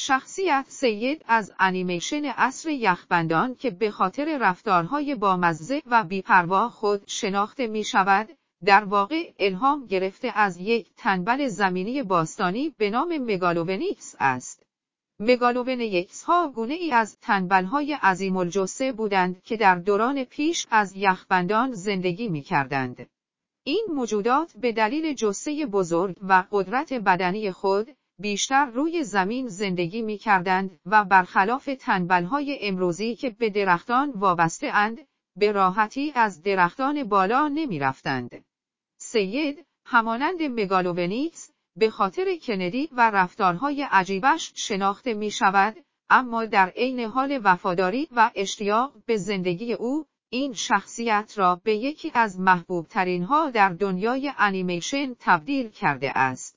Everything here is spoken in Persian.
شخصیت سید از انیمیشن عصر یخبندان که به خاطر رفتارهای بامزه و بی‌پروا خود شناخته می شود، در واقع الهام گرفته از یک تنبل زمینی باستانی به نام مگالوونیکس است. مگالوونیکس ها گونه ای از تنبل‌های عظیم الجثه بودند که در دوران پیش از یخبندان زندگی می کردند. این موجودات به دلیل جثه بزرگ و قدرت بدنی خود، بیشتر روی زمین زندگی می کردند و برخلاف تنبل‌های امروزی که به درختان وابسته اند، به راحتی از درختان بالا نمی رفتند. سید، همانند مگالوونیکس، به خاطر کندی و رفتارهای عجیبش شناخته می شود، اما در عین حال وفاداری و اشتیاق به زندگی او، این شخصیت را به یکی از محبوب ترین ها در دنیای انیمیشن تبدیل کرده است.